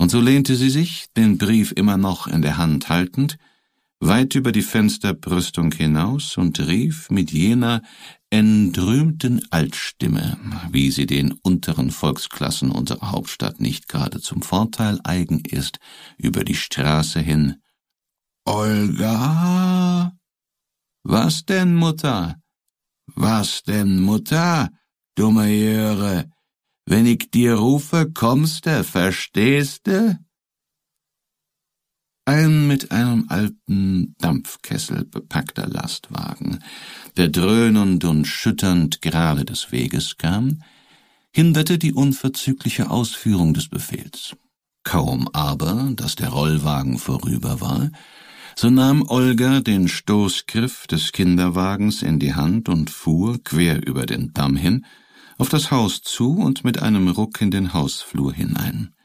Und so lehnte sie sich, den Brief immer noch in der Hand haltend, weit über die Fensterbrüstung hinaus und rief mit jener entrühmten Altstimme, wie sie den unteren Volksklassen unserer Hauptstadt nicht gerade zum Vorteil eigen ist, über die Straße hin: »Olga?« »Was denn, Mutter?« »Was denn, Mutter, dumme Jöre? Wenn ich dir rufe, kommste, verstehste?« Ein mit einem alten Dampfkessel bepackter Lastwagen, der dröhnend und schütternd gerade des Weges kam, hinderte die unverzügliche Ausführung des Befehls. Kaum aber, dass der Rollwagen vorüber war, so nahm Olga den Stoßgriff des Kinderwagens in die Hand und fuhr, quer über den Damm hin, auf das Haus zu und mit einem Ruck in den Hausflur hinein.